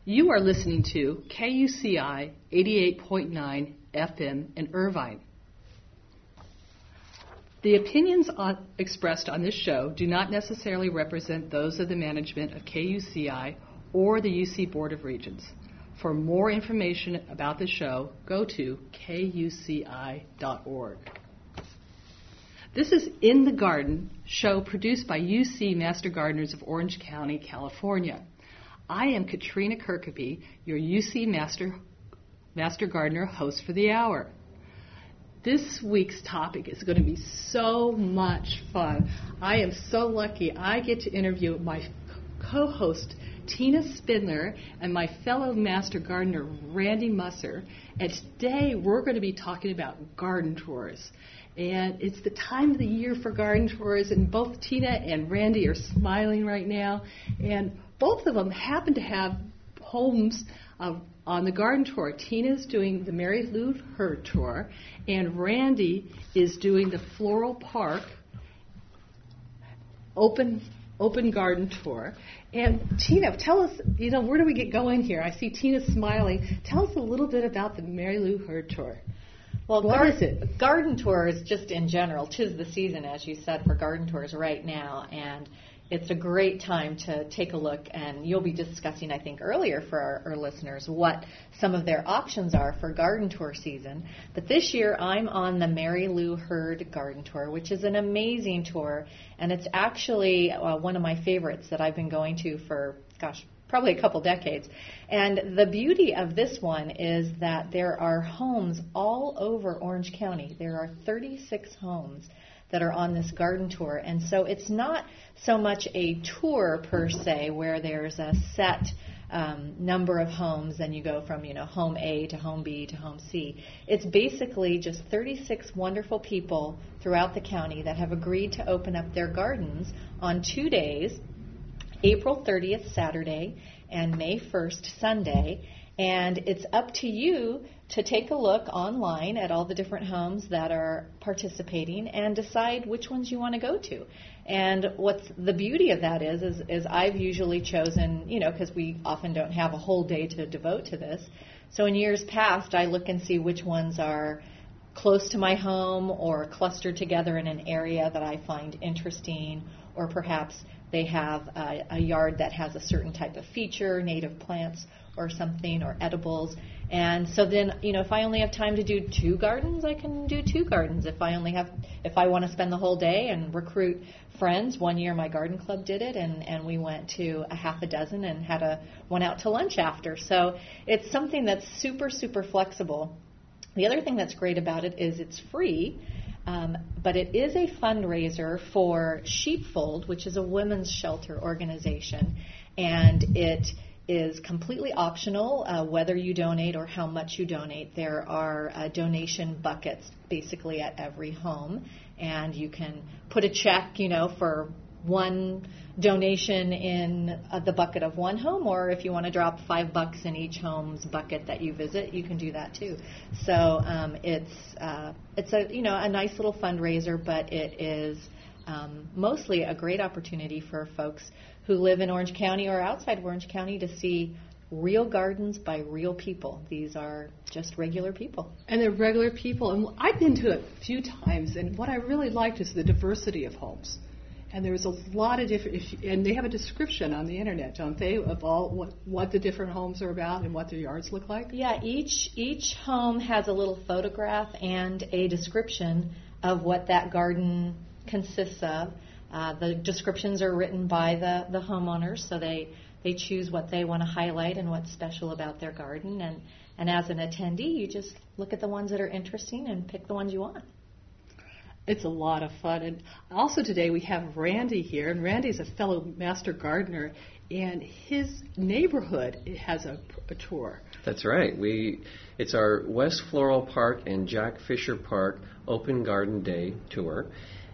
You are listening to KUCI 88.9 FM in Irvine. The opinions expressed on this show do not necessarily represent those of the management of KUCI or the UC Board of Regents. For more information about the show, go to kuci.org. This is In the Garden, show produced by UC Master Gardeners of Orange County, California. I am Katrina Kirkaby, your UC Master Gardener host for the hour. This week's topic is going to be so much fun. I am so lucky I get to interview my co-host, Tina Spindler, and my fellow Master Gardener, Randy Musser. And today we're going to be talking about garden tours. And it's the time of the year for garden tours, and both Tina and Randy are smiling right now. And both of them happen to have homes on the garden tour. Tina's doing the Mary Lou Hurd tour, and Randy is doing the Floral Park open garden tour. And Tina, tell us, where do we get going here? I see Tina smiling. Tell us a little bit about the Mary Lou Hurd tour. Well, what is it? Garden tours, just in general, 'tis the season, as you said, for garden tours right now, and it's a great time to take a look, and you'll be discussing, I think, earlier for our listeners what some of their options are for garden tour season. But this year, I'm on the Mary Lou Hurd Garden Tour, which is an amazing tour, and it's actually one of my favorites that I've been going to for, probably a couple decades. And the beauty of this one is that there are homes all over Orange County. There are 36 homes that are on this garden tour. And so it's not so much a tour per se where there's a set number of homes and you go from, home A to home B to home C. It's basically just 36 wonderful people throughout the county that have agreed to open up their gardens on 2 days, April 30th, Saturday, and May 1st, Sunday. And it's up to you to take a look online at all the different homes that are participating and decide which ones you want to go to. And what's the beauty of that is I've usually chosen, because we often don't have a whole day to devote to this. So in years past, I look and see which ones are close to my home or clustered together in an area that I find interesting, or perhaps they have a yard that has a certain type of feature, native plants or something, or edibles. And so then, if I only have time to do 2 gardens, I can do 2 gardens. If I want to spend the whole day and recruit friends, one year my garden club did it, and we went to a half a dozen and went out to lunch after. So it's something that's super, super flexible. The other thing that's great about it is it's free. But it is a fundraiser for Sheepfold, which is a women's shelter organization, and it is completely optional whether you donate or how much you donate. There are donation buckets basically at every home, and you can put a check, for one donation in the bucket of one home, or if you want to drop $5 in each home's bucket that you visit, you can do that too. So it's a a nice little fundraiser, but it is mostly a great opportunity for folks who live in Orange County or outside of Orange County to see real gardens by real people. These are just regular people. And they're regular people. And I've been to it a few times, and what I really liked is the diversity of homes. And there's a lot of different, and they have a description on the internet, don't they, of all what the different homes are about and what their yards look like? Yeah, each home has a little photograph and a description of what that garden consists of. The descriptions are written by the homeowners, so they choose what they want to highlight and what's special about their garden. And as an attendee, you just look at the ones that are interesting and pick the ones you want. It's a lot of fun. And also today we have Randy here, and Randy's a fellow master gardener, and his neighborhood has a tour. That's right. It's our West Floral Park and Jack Fisher Park Open Garden Day tour.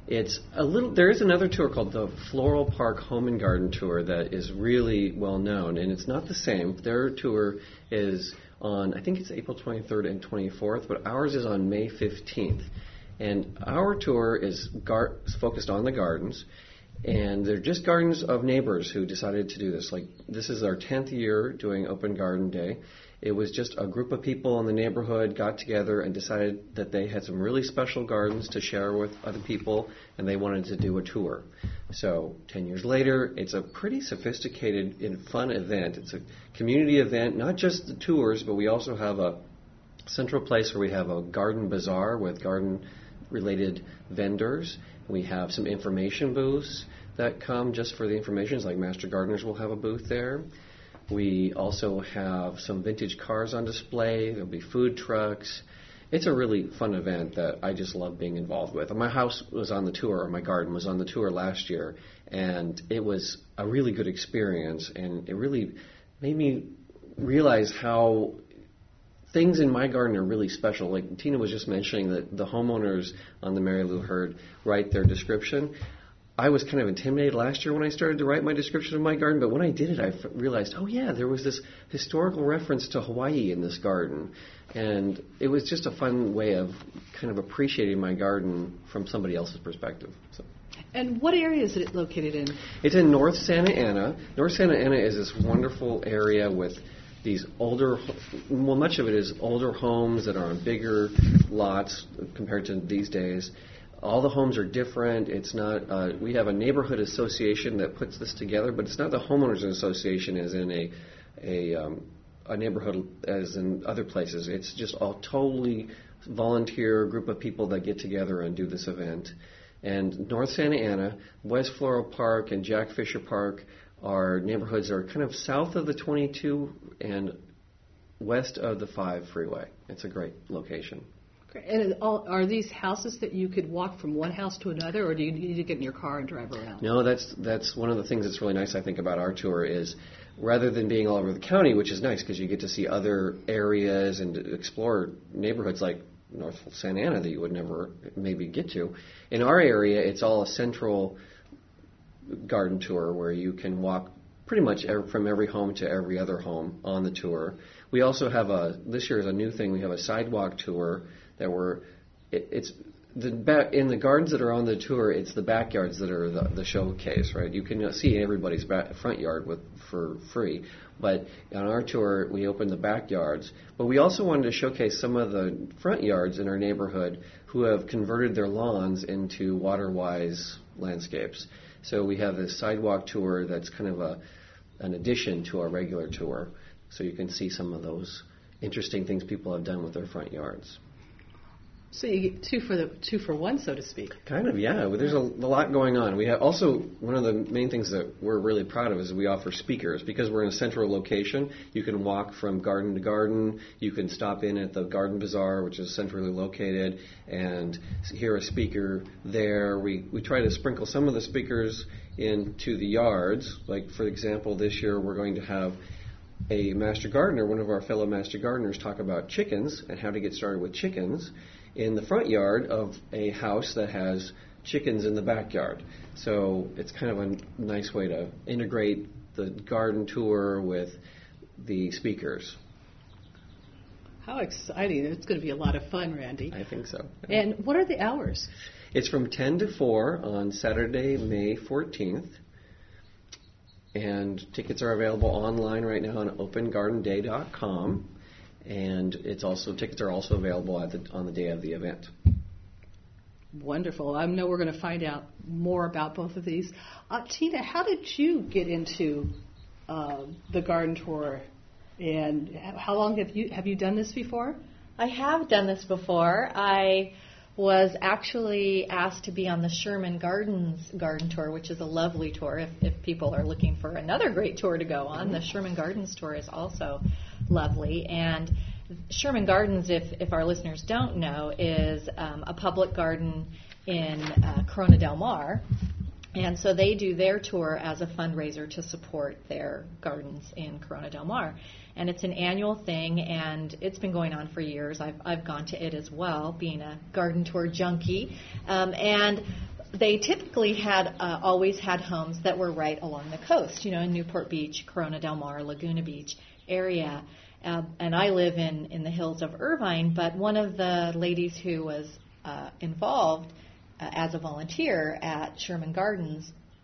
There is another tour called the Floral Park Home and Garden Tour that is really well known, and it's not the same. Their tour is on, I think it's April 23rd and 24th, but ours is on May 15th. And our tour is focused on the gardens, And they're just gardens of neighbors who decided to do this. Like, this is our 10th year doing Open Garden Day. It was just a group of people in the neighborhood got together and decided that they had some really special gardens to share with other people, and they wanted to do a tour. So 10 years later, it's a pretty sophisticated and fun event. It's a community event, not just the tours, but we also have a central place where we have a garden bazaar with garden-related vendors. We have some information booths that come just for the information, like Master Gardeners will have a booth there. We also have some vintage cars on display. There'll be food trucks. It's a really fun event that I just love being involved with. My house was on the tour, or my garden was on the tour last year, and it was a really good experience, and it really made me realize how things in my garden are really special. Like Tina was just mentioning that the homeowners on the Mary Lou Herd write their description. I was kind of intimidated last year when I started to write my description of my garden, but when I did it, I realized, oh yeah, there was this historical reference to Hawaii in this garden. And it was just a fun way of kind of appreciating my garden from somebody else's perspective. So. And what area is it located in? It's in North Santa Ana. North Santa Ana is this wonderful area with these older, well, much of it is older homes that are on bigger lots compared to these days. All the homes are different. It's not. We have a neighborhood association that puts this together, but it's not the homeowners association as in a neighborhood as in other places. It's just a totally volunteer group of people that get together and do this event. And North Santa Ana, West Floral Park, and Jack Fisher Park are neighborhoods that are kind of south of the 22 and west of the 5 freeway. It's a great location. And are these houses that you could walk from one house to another, or do you need to get in your car and drive around? No, that's one of the things that's really nice, I think, about our tour is rather than being all over the county, which is nice because you get to see other areas and explore neighborhoods like North Santa Ana that you would never maybe get to. In our area, it's all a central garden tour where you can walk pretty much from every home to every other home on the tour. We also have this year is a new thing, we have a sidewalk tour that in the gardens that are on the tour, it's the backyards that are the showcase, right? You can see everybody's front yard for free, but on our tour we open the backyards. But we also wanted to showcase some of the front yards in our neighborhood who have converted their lawns into water-wise landscapes. So we have this sidewalk tour that's kind of an addition to our regular tour, so you can see some of those interesting things people have done with their front yards. So you get two for one, so to speak. Kind of, yeah. There's a lot going on. We have also, one of the main things that we're really proud of is we offer speakers. Because we're in a central location, you can walk from garden to garden. You can stop in at the garden bazaar, which is centrally located, and hear a speaker there. We try to sprinkle some of the speakers into the yards. Like, for example, this year we're going to have a master gardener, one of our fellow master gardeners, talk about chickens and how to get started with chickens in the front yard of a house that has chickens in the backyard. So it's kind of a nice way to integrate the garden tour with the speakers. How exciting. It's going to be a lot of fun, Randy. I think so. And what are the hours? It's from 10 to 4 on Saturday, May 14th. And tickets are available online right now on opengardenday.com. And tickets are also available on the day of the event. Wonderful. I know we're going to find out more about both of these. Tina, how did you get into the garden tour, and how long have you done this before? I have done this before. I was actually asked to be on the Sherman Gardens garden tour, which is a lovely tour. If people are looking for another great tour to go on, the Sherman Gardens tour is also lovely. And Sherman Gardens, if our listeners don't know, is a public garden in Corona Del Mar. And so they do their tour as a fundraiser to support their gardens in Corona Del Mar. And it's an annual thing, and it's been going on for years. I've gone to it as well, being a garden tour junkie. And they typically always had homes that were right along the coast, in Newport Beach, Corona Del Mar, Laguna Beach area. And I live in the hills of Irvine, but one of the ladies who was involved as a volunteer at Sherman Gardens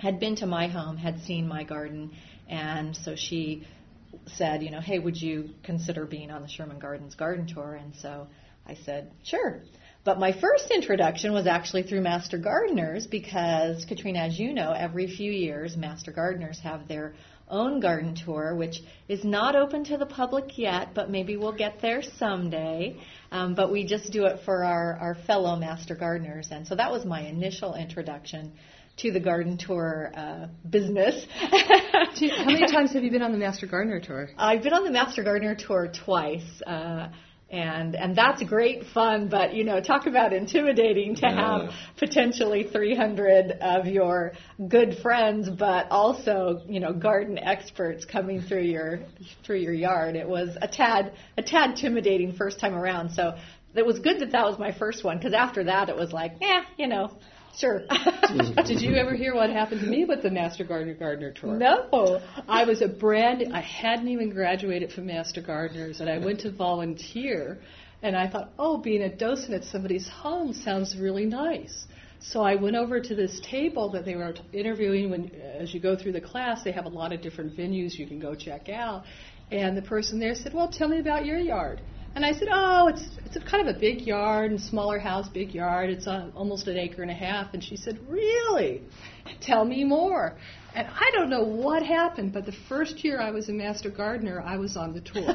had been to my home, had seen my garden, and so she said, hey, would you consider being on the Sherman Gardens garden tour? And so I said, sure. But my first introduction was actually through Master Gardeners because, Katrina, as you know, every few years, Master Gardeners have their own garden tour, which is not open to the public yet, but maybe we'll get there someday. But we just do it for our fellow Master Gardeners. And so that was my initial introduction to the garden tour business. How many times have you been on the Master Gardener tour? I've been on the Master Gardener tour twice. And that's great fun, but, talk about intimidating to have potentially 300 of your good friends, but also, garden experts coming through your yard. It was a tad intimidating first time around. So it was good that was my first one, because after that it was like, sure. Did you ever hear what happened to me with the Master Gardener tour? No. I was I hadn't even graduated from Master Gardeners, and I went to volunteer, and I thought, being a docent at somebody's home sounds really nice. So I went over to this table that they were interviewing. As you go through the class, they have a lot of different venues you can go check out. And the person there said, well, tell me about your yard. And I said, it's kind of a big yard, and smaller house, big yard. It's almost 1.5 acres. And she said, really? Tell me more. And I don't know what happened, but the first year I was a Master Gardener, I was on the tour.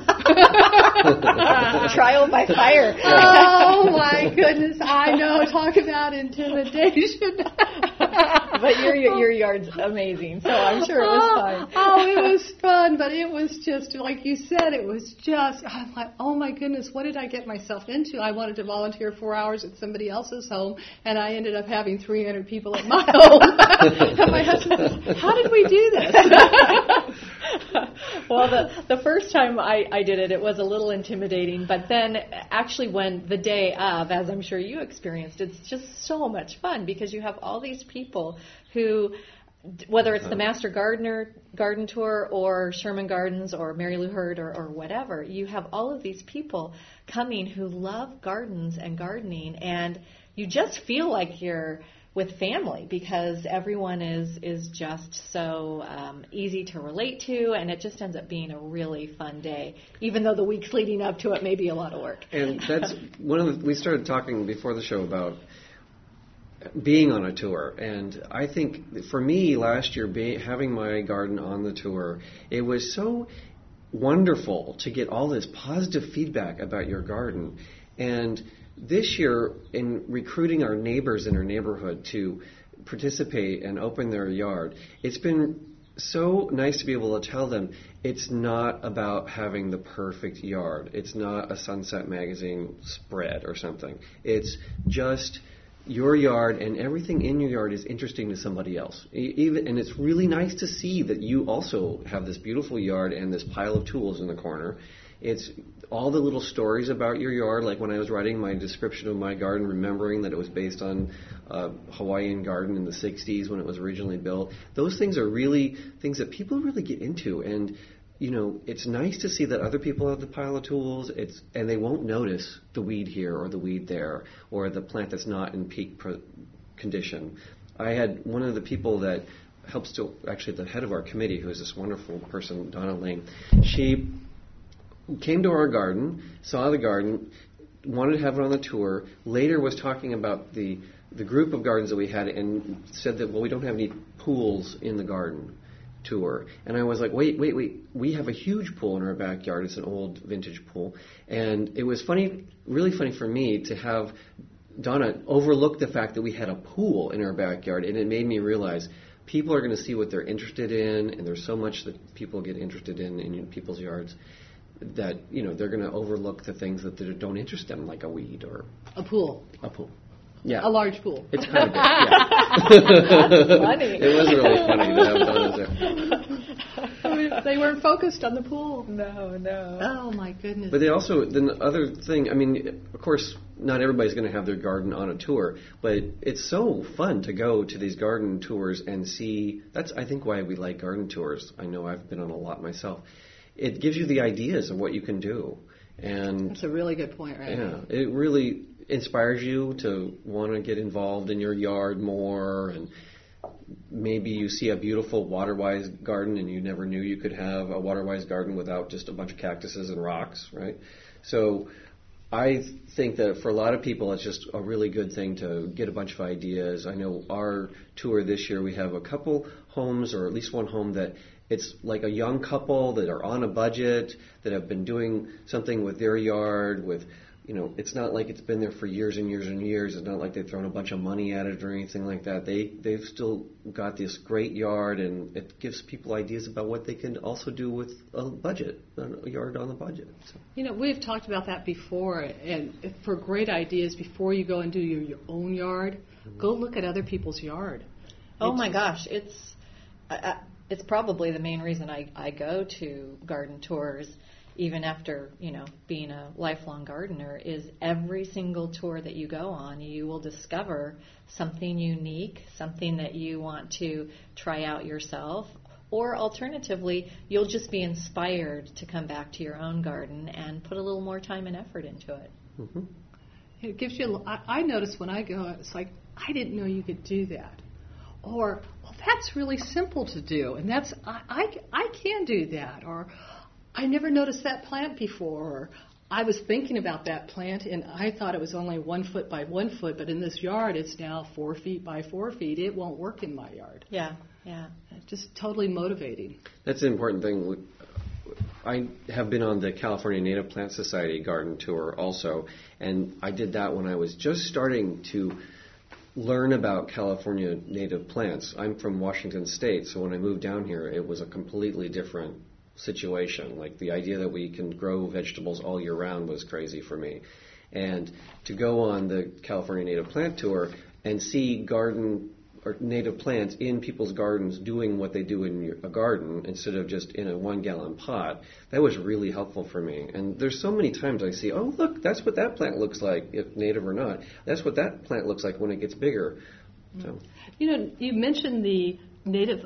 Trial by fire. Oh, my goodness. I know. Talk about intimidation. But your yard's amazing, so I'm sure it was fun. It was fun, but it was just, like you said, I'm like, oh my goodness, what did I get myself into? I wanted to volunteer 4 hours at somebody else's home, and I ended up having 300 people at my home. And my husband said, how did we do this? Well, the first time I did it, it was a little intimidating, but then actually when the day of, as I'm sure you experienced, it's just so much fun because you have all these people who, whether it's the Master Gardener garden tour or Sherman Gardens or Mary Lou Hurd or whatever, you have all of these people coming who love gardens and gardening, and you just feel like you're with family because everyone is just so easy to relate to, and it just ends up being a really fun day, even though the weeks leading up to it may be a lot of work. And that's we started talking before the show about being on a tour, and I think for me last year, having my garden on the tour, it was so wonderful to get all this positive feedback about your garden. And this year, in recruiting our neighbors in our neighborhood to participate and open their yard, it's been so nice to be able to tell them it's not about having the perfect yard. It's not a Sunset Magazine spread or something. It's just your yard, and everything in your yard is interesting to somebody else. And it's really nice to see that you also have this beautiful yard and this pile of tools in the corner. It's all the little stories about your yard, like when I was writing my description of my garden, remembering that it was based on a Hawaiian garden in the 60s when it was originally built. Those things are really things that people really get into, and it's nice to see that other people have the pile of tools, and they won't notice the weed here or the weed there or the plant that's not in peak condition. I had one of the people that helps to, actually the head of our committee, who is this wonderful person, Donna Lane, she came to our garden, saw the garden, wanted to have it on the tour, later was talking about the group of gardens that we had and said that, well, we don't have any pools in the garden tour. And I was like, wait, we have a huge pool in our backyard. It's an old vintage pool. And it was funny, really funny for me to have Donna overlook the fact that we had a pool in our backyard, and it made me realize people are going to see what they're interested in, and there's so much that people get interested in people's yards that, they're going to overlook the things that don't interest them, like a weed or a pool. Yeah. A large pool. It's kind of big, yeah. That's funny. It was really funny to have Donna there. They weren't focused on the pool. No. Oh, my goodness. But the other thing, of course, not everybody's going to have their garden on a tour, but it's so fun to go to these garden tours and see. That's, I think, why we like garden tours. I know I've been on a lot myself. It gives you the ideas of what you can do. And that's a really good point, right? Yeah, it really inspires you to want to get involved in your yard more, and maybe you see a beautiful water-wise garden and you never knew you could have a water-wise garden without just a bunch of cactuses and rocks, right? So I think that for a lot of people, it's just a really good thing to get a bunch of ideas. I know our tour this year, we have a couple homes, or at least one home that it's like a young couple that are on a budget, that have been doing something with their yard with, it's not like it's been there for years and years and years. It's not like they've thrown a bunch of money at it or anything like that. They've still got this great yard, and it gives people ideas about what they can also do with a budget, a yard on a budget. So. We've talked about that before, and for great ideas, before you go and do your own yard, go look at other people's yard. Oh my gosh, it's probably the main reason I go to garden tours, even after, being a lifelong gardener, is every single tour that you go on, you will discover something unique, something that you want to try out yourself, or alternatively, you'll just be inspired to come back to your own garden and put a little more time and effort into it. Mm-hmm. It gives you, I notice when I go, it's like, I didn't know you could do that. Or, well, that's really simple to do, and I can do that. Or, I never noticed that plant before. Or, I was thinking about that plant, and I thought it was only 1 foot by 1 foot, but in this yard, it's now 4 feet by 4 feet. It won't work in my yard. Yeah. Just totally motivating. That's an important thing. I have been on the California Native Plant Society garden tour also, and I did that when I was just starting to learn about California native plants. I'm from Washington State, so when I moved down here, it was a completely different situation. Like, the idea that we can grow vegetables all year round was crazy for me. And to go on the California Native Plant Tour and see garden or native plants in people's gardens doing what they do in a garden instead of just in a 1-gallon pot, that was really helpful for me. And there's so many times I see, oh, look, that's what that plant looks like, if native or not. That's what that plant looks like when it gets bigger. So. You mentioned the Native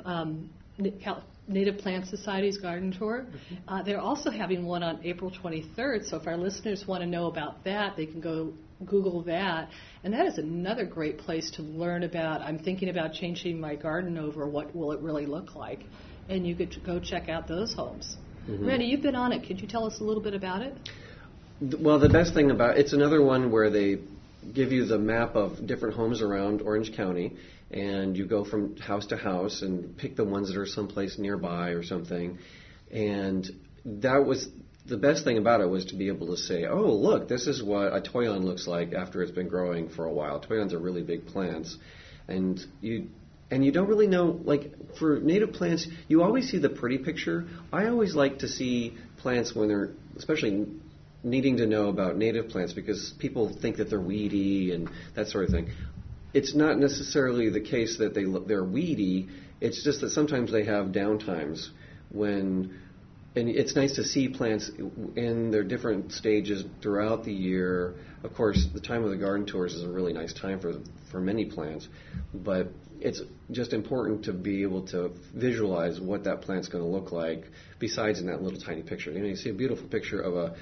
Plant Society's garden tour. They're also having one on April 23rd, so if our listeners want to know about that, they can go Google that. And that is another great place to learn about, I'm thinking about changing my garden over, what will it really look like? And you could go check out those homes. Mm-hmm. Randy, you've been on it. Could you tell us a little bit about it? Well, the best thing about it's another one where they give you the map of different homes around Orange County, and you go from house to house and pick the ones that are someplace nearby or something. And that was the best thing about it, was to be able to say, oh, look, this is what a toyon looks like after it's been growing for a while. Toyons are really big plants. And you don't really know, like, for native plants, you always see the pretty picture. I always like to see plants when they're, especially needing to know about native plants, because people think that they're weedy and that sort of thing. It's not necessarily the case that they're weedy. It's just that sometimes they have downtimes when, and it's nice to see plants in their different stages throughout the year. Of course, the time of the garden tours is a really nice time for many plants, but it's just important to be able to visualize what that plant's going to look like besides in that little tiny picture. You see a beautiful picture of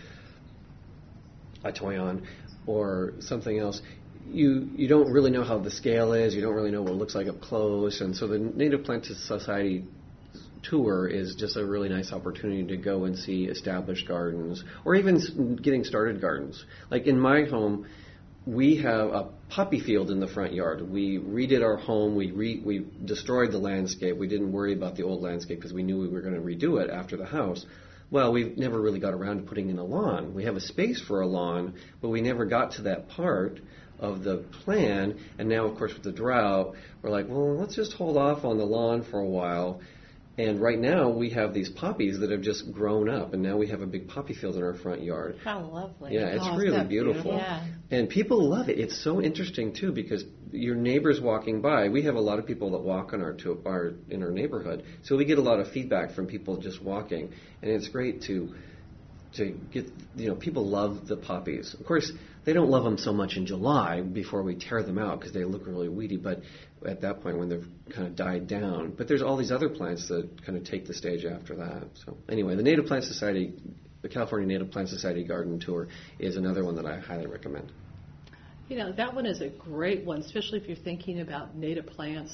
a toyon or something else. You don't really know how the scale is. You don't really know what it looks like up close. And so the Native Plant Society tour is just a really nice opportunity to go and see established gardens, or even getting started gardens. Like in my home, we have a poppy field in the front yard. We redid our home. We destroyed the landscape. We didn't worry about the old landscape because we knew we were going to redo it after the house. Well, we've never really got around to putting in a lawn. We have a space for a lawn, but we never got to that part of the plan. And now, of course, with the drought, we're like, well, let's just hold off on the lawn for a while. And right now, we have these poppies that have just grown up, and now we have a big poppy field in our front yard. How lovely. Yeah, it's really beautiful. Yeah. And people love it. It's so interesting, too, because your neighbors walking by, we have a lot of people that walk in our neighborhood, so we get a lot of feedback from people just walking, and it's great to get, people love the poppies. Of course, they don't love them so much in July before we tear them out because they look really weedy, but at that point when they've kind of died down. But there's all these other plants that kind of take the stage after that. So anyway, the Native Plant Society, the California Native Plant Society Garden Tour is another one that I highly recommend. That one is a great one, especially if you're thinking about native plants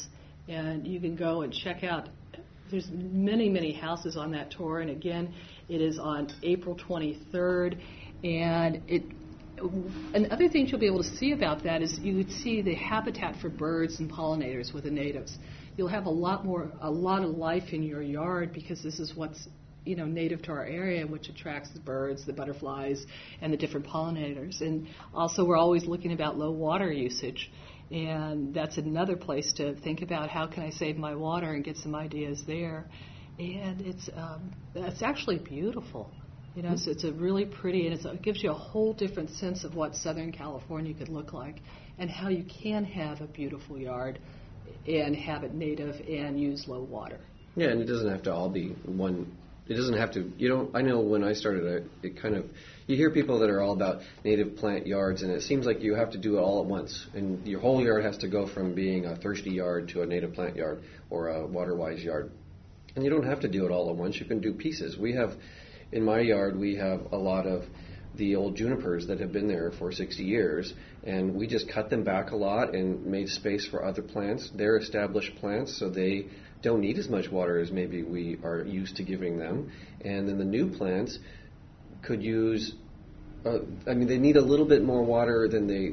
and you can go and check out. There's many houses on that tour, and again, it is on April 23rd, and and other things you'll be able to see about that is you would see the habitat for birds and pollinators with the natives. You'll have a lot of life in your yard because this is what's native to our area, which attracts the birds, the butterflies, and the different pollinators. And also, we're always looking about low water usage, and that's another place to think about how can I save my water and get some ideas there. And it's actually beautiful. So it's a really pretty, and it gives you a whole different sense of what Southern California could look like and how you can have a beautiful yard and have it native and use low water. Yeah, and it doesn't have to all be one. It doesn't have to, I know when I started, you hear people that are all about native plant yards, and it seems like you have to do it all at once. And your whole yard has to go from being a thirsty yard to a native plant yard or a water-wise yard. And you don't have to do it all at once. You can do pieces. In my yard, we have a lot of the old junipers that have been there for 60 years, and we just cut them back a lot and made space for other plants. They're established plants, so they don't need as much water as maybe we are used to giving them. And then the new plants could use, they need a little bit more water than they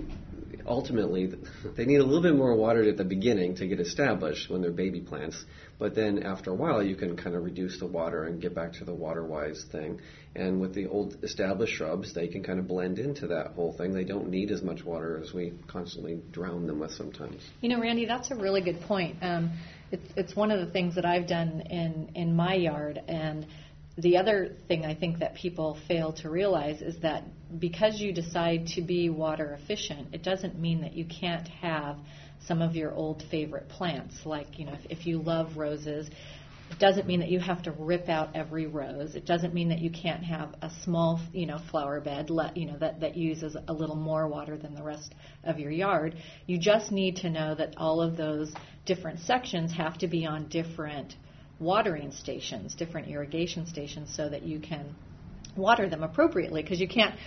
need a little bit more water at the beginning to get established when they're baby plants. But then after a while, you can kind of reduce the water and get back to the water-wise thing. And with the old established shrubs, they can kind of blend into that whole thing. They don't need as much water as we constantly drown them with sometimes. Randy, that's a really good point. It's one of the things that I've done in my yard. And the other thing I think that people fail to realize is that because you decide to be water efficient, it doesn't mean that you can't have some of your old favorite plants. Like, if you love roses, it doesn't mean that you have to rip out every rose. It doesn't mean that you can't have a small, flower bed, that uses a little more water than the rest of your yard. You just need to know that all of those different sections have to be on different watering stations, different irrigation stations, so that you can water them appropriately, because you can't,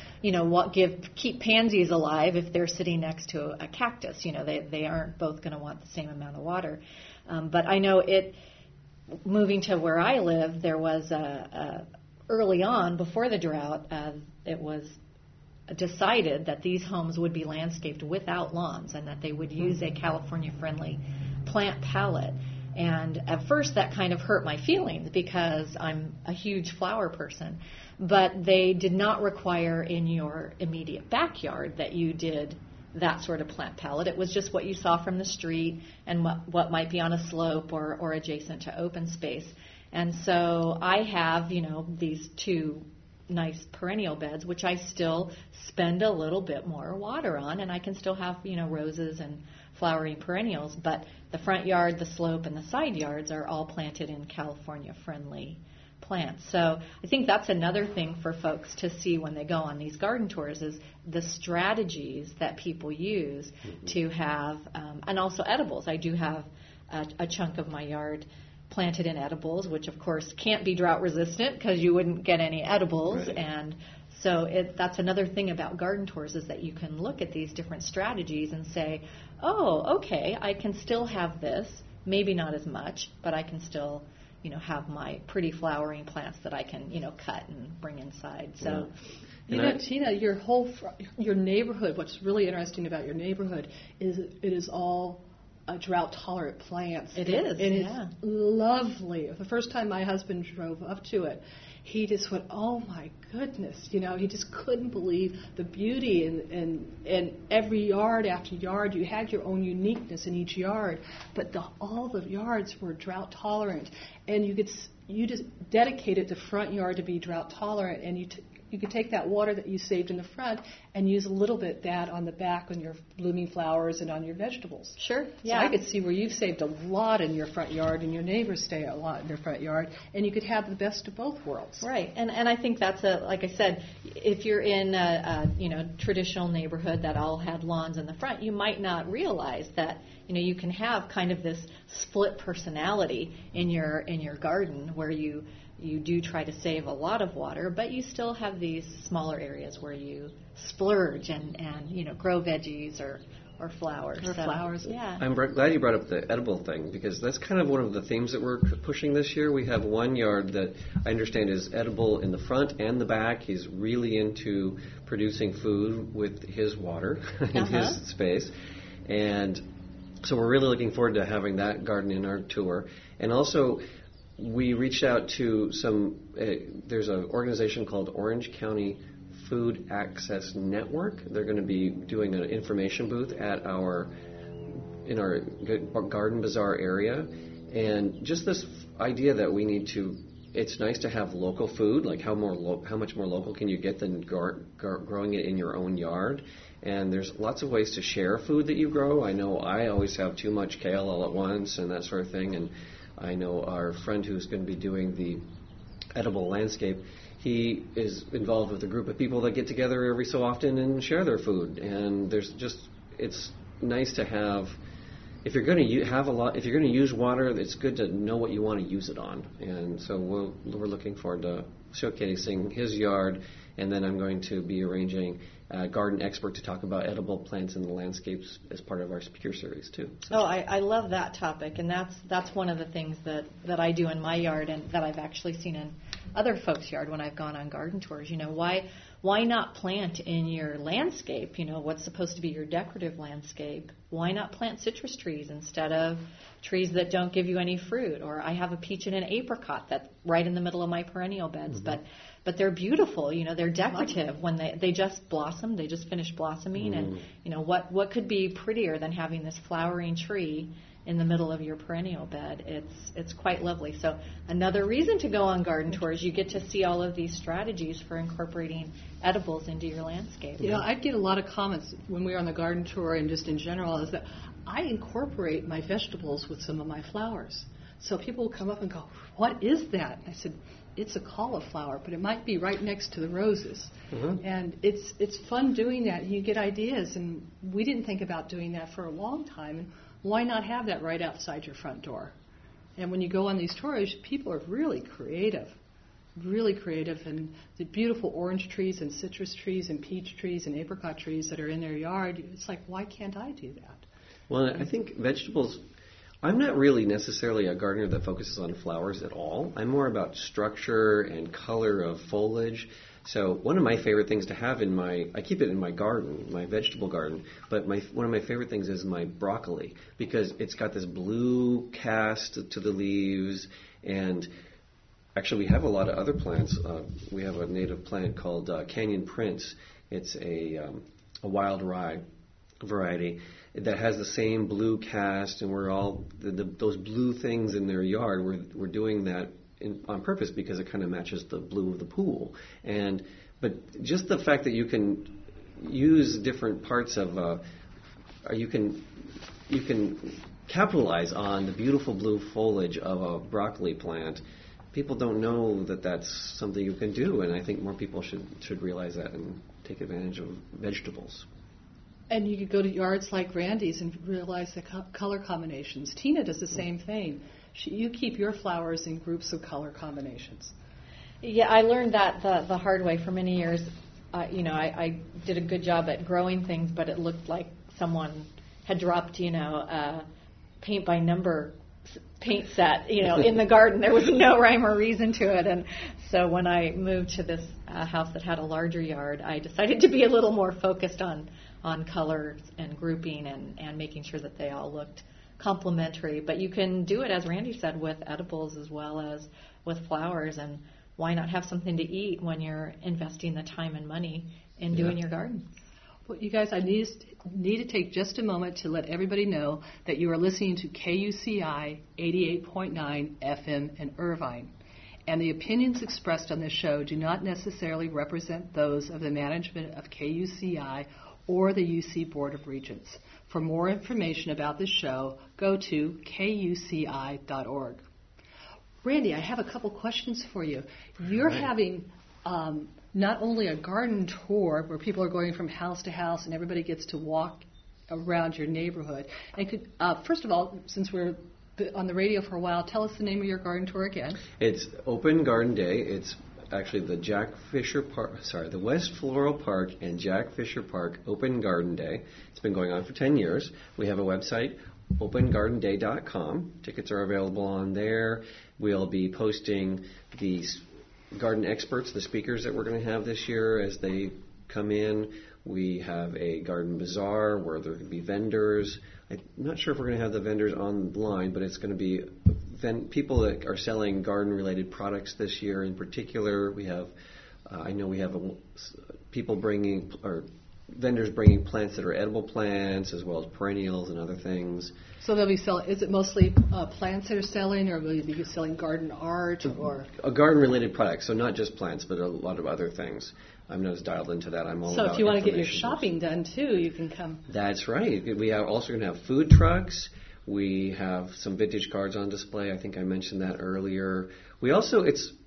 keep pansies alive if they're sitting next to a cactus. They aren't both going to want the same amount of water. But I know moving to where I live, there was early on, before the drought, it was decided that these homes would be landscaped without lawns and that they would use a California-friendly plant palette. And at first that kind of hurt my feelings because I'm a huge flower person. But they did not require in your immediate backyard that you did that sort of plant palette. It was just what you saw from the street and what might be on a slope or adjacent to open space. And so I have, these two nice perennial beds, which I still spend a little bit more water on, and I can still have, roses and flowering perennials, but the front yard, the slope, and the side yards are all planted in California-friendly plants. So I think that's another thing for folks to see when they go on these garden tours is the strategies that people use to have, and also edibles. I do have a chunk of my yard planted in edibles, which of course can't be drought resistant because you wouldn't get any edibles. Right. And so that's another thing about garden tours is that you can look at these different strategies and say, oh, okay, I can still have this, maybe not as much, but I can still, have my pretty flowering plants that I can, cut and bring inside. So, Tina, your neighborhood, what's really interesting about your neighborhood is it is all drought-tolerant plants. It is, It's lovely. The first time my husband drove up to it, he just went, oh, my goodness. He just couldn't believe the beauty in every yard after yard. You had your own uniqueness in each yard, but all the yards were drought-tolerant. And you just dedicated the front yard to be drought-tolerant, and you could take that water that you saved in the front and use a little bit that on the back on your blooming flowers and on your vegetables. Sure, yeah. So I could see where you've saved a lot in your front yard and your neighbors stay a lot in their front yard, and you could have the best of both worlds. Right, and I think that's like I said, if you're in a traditional neighborhood that all had lawns in the front, you might not realize that you can have kind of this split personality in your garden where you do try to save a lot of water, but you still have these smaller areas where you splurge and grow veggies or or flowers. Or flowers. Yeah. I'm glad you brought up the edible thing, because that's kind of one of the themes that we're pushing this year. We have one yard that I understand is edible in the front and the back. He's really into producing food with his water in his space. And so we're really looking forward to having that garden in our tour. And also, we reached out to there's an organization called Orange County Food Access Network. They're going to be doing an information booth in our Garden Bazaar area. And just this idea that we need to, it's nice to have local food, like how much more local can you get than growing it in your own yard? And there's lots of ways to share food that you grow. I know I always have too much kale all at once and that sort of thing. And I know our friend who's going to be doing the edible landscape, he is involved with a group of people that get together every so often and share their food. And it's nice to have, if you're going to use water, it's good to know what you want to use it on. And so we're looking forward to showcasing his yard, and then I'm going to be arranging a garden expert to talk about edible plants in the landscapes as part of our speaker series too. So. Oh, I love that topic, and that's one of the things that I do in my yard, and that I've actually seen in other folks' yard when I've gone on garden tours. Why not plant in your landscape? What's supposed to be your decorative landscape? Why not plant citrus trees instead of trees that don't give you any fruit? Or I have a peach and an apricot that's right in the middle of my perennial beds, but they're beautiful. They're decorative when they just blossom. They just finish blossoming, and what could be prettier than having this flowering tree in the middle of your perennial bed? It's quite lovely. So another reason to go on garden tours, you get to see all of these strategies for incorporating edibles into your landscape. I get a lot of comments when we're on the garden tour and just in general is that I incorporate my vegetables with some of my flowers. So people will come up and go, "What is that?" And I said, "It's a cauliflower, but it might be right next to the roses." And it's fun doing that. You get ideas, and we didn't think about doing that for a long time. And why not have that right outside your front door? And when you go on these tours, people are really creative, and the beautiful orange trees and citrus trees and peach trees and apricot trees that are in their yard, it's like, why can't I do that? Well, I think vegetables, I'm not really necessarily a gardener that focuses on flowers at all. I'm more about structure and color of foliage. So one of my favorite things to have I keep it in my garden, my vegetable garden, but one of my favorite things is my broccoli, because it's got this blue cast to the leaves. And actually we have a lot of other plants. We have a native plant called Canyon Prince. It's a wild rye variety that has the same blue cast, and we're all those blue things in their yard. We're doing that on purpose because it kind of matches the blue of the pool. But just the fact that you can use different parts of you can capitalize on the beautiful blue foliage of a broccoli plant. People don't know that that's something you can do, and I think more people should realize that and take advantage of vegetables. And you could go to yards like Randy's and realize the color combinations. Tina does the same thing. You keep your flowers in groups of color combinations. Yeah, I learned that the hard way for many years. I did a good job at growing things, but it looked like someone had dropped, a paint by number paint set, in the garden. There was no rhyme or reason to it. And so when I moved to this house that had a larger yard, I decided to be a little more focused on colors and grouping and making sure that they all looked complementary. But you can do it, as Randy said, with edibles as well as with flowers. And why not have something to eat when you're investing the time and money in doing your garden? Well, you guys, I need to take just a moment to let everybody know that you are listening to KUCI 88.9 FM in Irvine. And the opinions expressed on this show do not necessarily represent those of the management of KUCI or the UC Board of Regents. For more information about this show, go to kuci.org. Randy, I have a couple questions for you. You're having not only a garden tour where people are going from house to house and everybody gets to walk around your neighborhood. And first of all, since we're on the radio for a while, tell us the name of your garden tour again. It's Open Garden Day. It's actually the the West Floral Park and Jack Fisher Park Open Garden Day. It's been going on for 10 years. We have a website, opengardenday.com. Tickets are available on there. We'll be posting the garden experts, the speakers that we're going to have this year as they come in. We have a garden bazaar where there will be vendors. I'm not sure if we're going to have the vendors online, but it's going to be people that are selling garden-related products this year. In particular, we have, I know we have people bringing, or vendors bringing plants that are edible plants as well as perennials and other things. So they'll be selling. Is it mostly plants that are selling, or will you be selling garden art or a garden-related product? So not just plants, but a lot of other things. I'm not as dialed into that. I'm all so about if you want to get your information. shopping done too, you can come. That's right. We are also going to have food trucks. We have some vintage cards on display. I think I mentioned that earlier. We also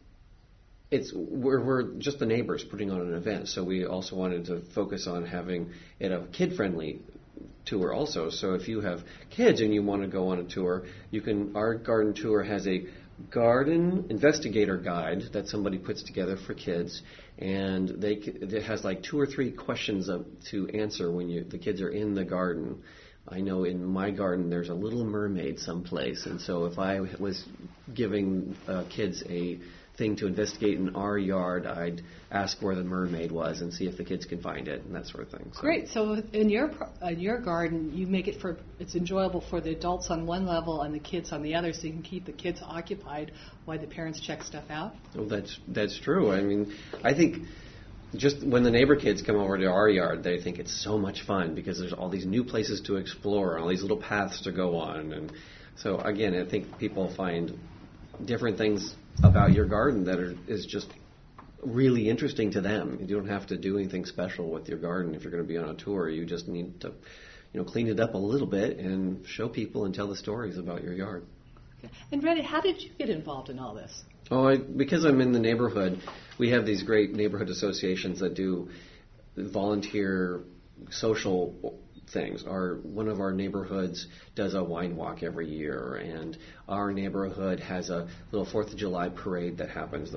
we're just the neighbors putting on an event, so we also wanted to focus on having it a kid-friendly tour also. So if you have kids and you want to go on a tour, you can. Our garden tour has a garden investigator guide that somebody puts together for kids, and it has like 2 or 3 questions to answer when the kids are in the garden. I know in my garden there's a little mermaid someplace, and so if I was giving kids a thing to investigate in our yard, I'd ask where the mermaid was and see if the kids can find it and that sort of thing. So. Great. So in your garden, you make it's enjoyable for the adults on one level and the kids on the other, so you can keep the kids occupied while the parents check stuff out. Oh, that's true. I mean, I think just when the neighbor kids come over to our yard, they think it's so much fun because there's all these new places to explore, all these little paths to go on. And so, again, I think people find different things about your garden that is just really interesting to them. You don't have to do anything special with your garden if you're going to be on a tour. You just need to, clean it up a little bit and show people and tell the stories about your yard. Okay. And Reddy, how did you get involved in all this? Oh, because I'm in the neighborhood, we have these great neighborhood associations that do volunteer social things. One of our neighborhoods does a wine walk every year, and our neighborhood has a little 4th of July parade that happens.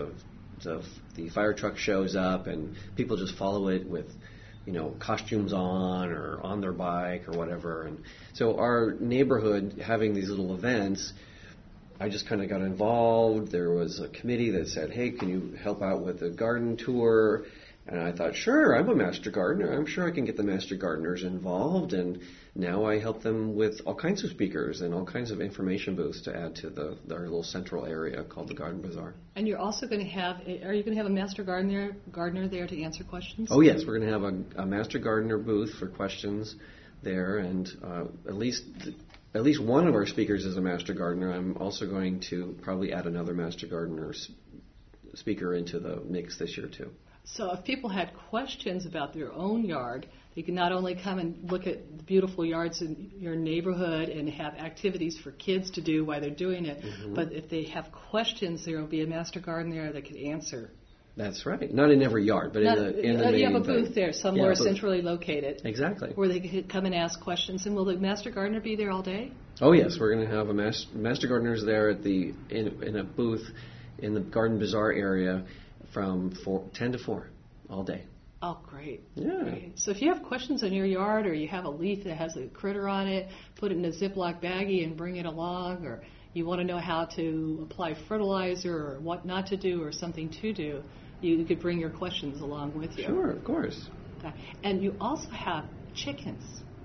The fire truck shows up, and people just follow it with, costumes on or on their bike or whatever. And so our neighborhood having these little events, I just kind of got involved. There was a committee that said, hey, can you help out with a garden tour? And I thought, sure, I'm a master gardener. I'm sure I can get the master gardeners involved. And now I help them with all kinds of speakers and all kinds of information booths to add to our little central area called the Garden Bazaar. And you're also going to are you going to have a master gardener there to answer questions? Oh, yes, we're going to have a master gardener booth for questions there. And at least one of our speakers is a master gardener. I'm also going to probably add another master gardener speaker into the mix this year, too. So if people had questions about their own yard, they can not only come and look at the beautiful yards in your neighborhood and have activities for kids to do while they're doing it, but if they have questions, there will be a master gardener that could answer. That's right. Not in every yard, but in the main you have a booth there, somewhere centrally located. Exactly. Where they could come and ask questions. And will the master gardener be there all day? Oh, yes. We're going to have a master gardeners there in a booth in the Garden Bazaar area from 10 to 4 all day. Oh, great. Yeah. Great. So if you have questions in your yard, or you have a leaf that has a critter on it, put it in a Ziploc baggie and bring it along, or you want to know how to apply fertilizer or what not to do or something to do, you could bring your questions along with you. Sure, of course. Okay. And you also have chickens.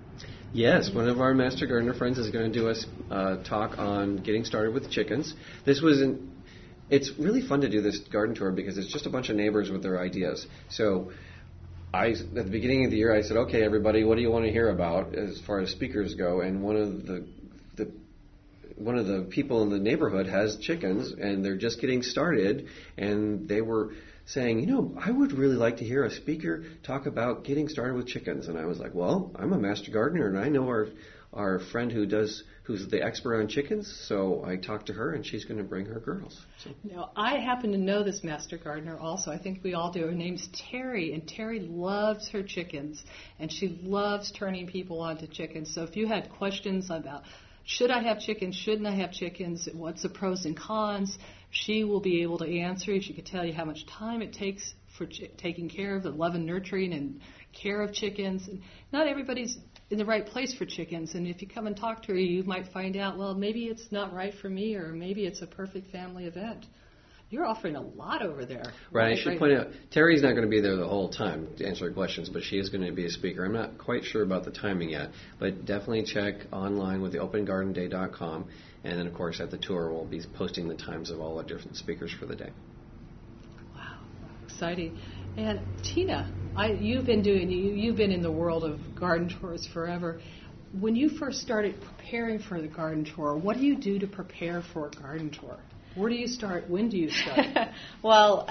Yes, one of our master gardener friends is going to do a talk on getting started with chickens. It's really fun to do this garden tour because it's just a bunch of neighbors with their ideas. So at the beginning of the year, I said, okay, everybody, what do you want to hear about as far as speakers go? And one of the people in the neighborhood has chickens, and they're just getting started, and they were saying, I would really like to hear a speaker talk about getting started with chickens. And I was like, well, I'm a master gardener, and I know our friend who's the expert on chickens, so I talked to her, and she's going to bring her girls. So. Now, I happen to know this master gardener also. I think we all do. Her name's Terry, and Terry loves her chickens, and she loves turning people on to chickens. So if you had questions about should I have chickens? Shouldn't I have chickens? What's the pros and cons? She will be able to answer. She could tell you how much time it takes for taking care of the love and nurturing and care of chickens. And not everybody's in the right place for chickens. And if you come and talk to her, you might find out, well, maybe it's not right for me, or maybe it's a perfect family event. You're offering a lot over there. Right. I should point out, Terry's not going to be there the whole time to answer questions, but she is going to be a speaker. I'm not quite sure about the timing yet, but definitely check online with the opengardenday.com. And then, of course, at the tour, we'll be posting the times of all the different speakers for the day. Wow, exciting. And Tina, you've been in the world of garden tours forever. When you first started preparing for the garden tour, what do you do to prepare for a garden tour? Where do you start? When do you start? Well,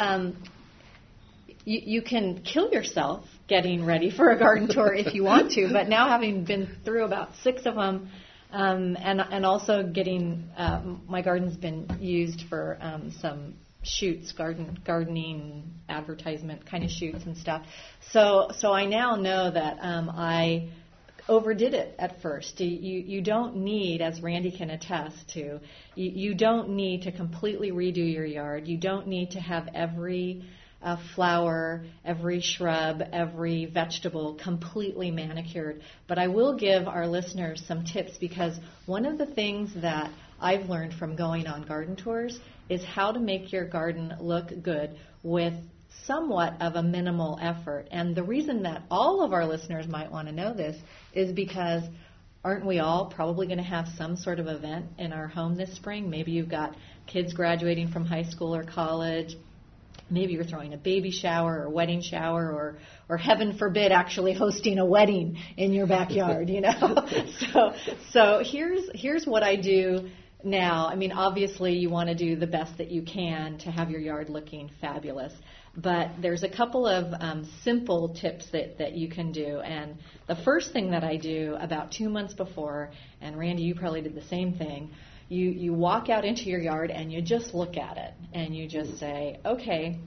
you can kill yourself getting ready for a garden tour if you want to, but now having been through about 6 of them, and also getting my garden's been used for some shoots, gardening advertisement kind of shoots and stuff. So I now know that I overdid it at first. You don't need, as Randy can attest to, you don't need to completely redo your yard. You don't need to have every flower, every shrub, every vegetable completely manicured. But I will give our listeners some tips, because one of the things that I've learned from going on garden tours is how to make your garden look good with somewhat of a minimal effort. And the reason that all of our listeners might want to know this is because aren't we all probably going to have some sort of event in our home this spring? Maybe you've got kids graduating from high school or college. Maybe you're throwing a baby shower or wedding shower, or heaven forbid, actually hosting a wedding in your backyard, you know. So here's what I do now. I mean, obviously you want to do the best that you can to have your yard looking fabulous. But there's a couple of simple tips that you can do. And the first thing that I do about 2 months before, and Randy, you probably did the same thing, you walk out into your yard and you just look at it and you just say, okay,